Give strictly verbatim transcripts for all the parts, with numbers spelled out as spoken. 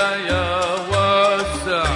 هيلا يا واسع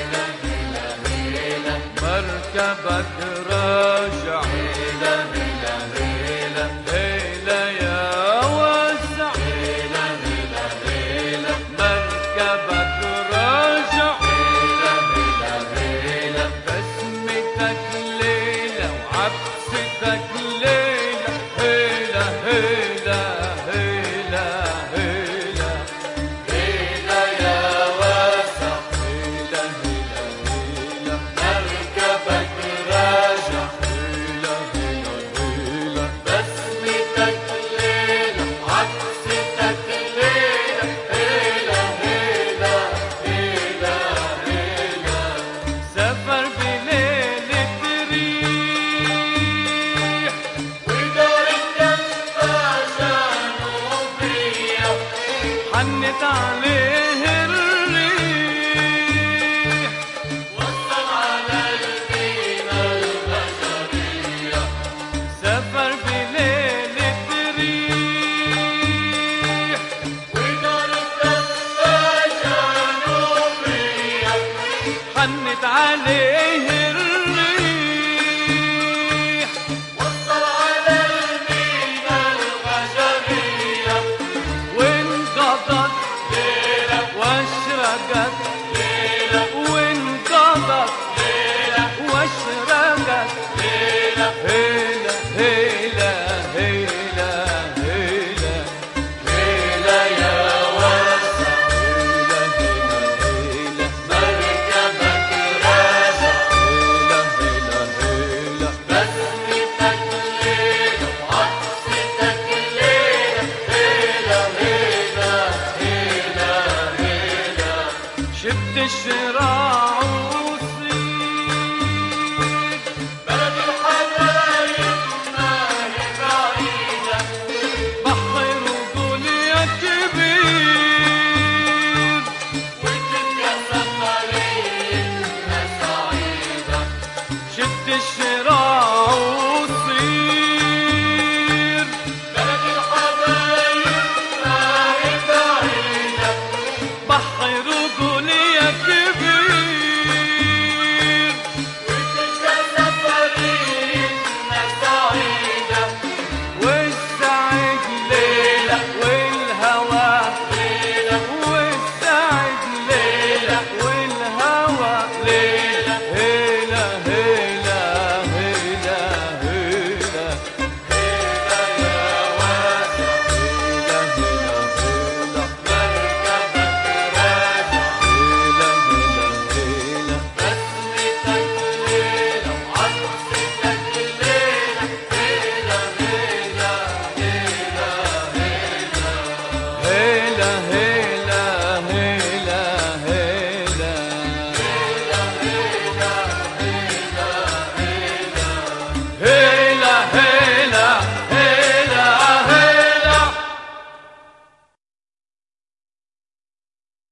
مركبك راجع هيلا هيلا هيلا هيلا يا واسع هيلا هيلا هيلا مركبك راجع هيلا هيلا هيلا بسمتك ليلة وعبستك ليلة هيلا هيلا هيلا هيلا هيلا يا واسع هيلا هيلا هيلا مركبك راجع هيلا هيلا هيلا بسمتك ليلة وعكستك ليلة هيلا هيلا هيلا هيلا سافر بليلة ريح ودار الجنة جنوبية حنت عليه الريح وصل على المينا البشرية سافر بليلة ريح ودار الجنة جنوبية حنت عليه الريح وصل على المينا البشرية وانقضت ليلة واشرقت ليلة وانقضت ليلة واشرقت ليلة هيلا هيلا هيلا هيلا هيلا يا واسع هيلا هيلا هيلا مركبك راجع هيلا هيلا هيلا بسمتك ليلة وعكستك ليلة هيلا هيلا هيلا هيلا شد الشراع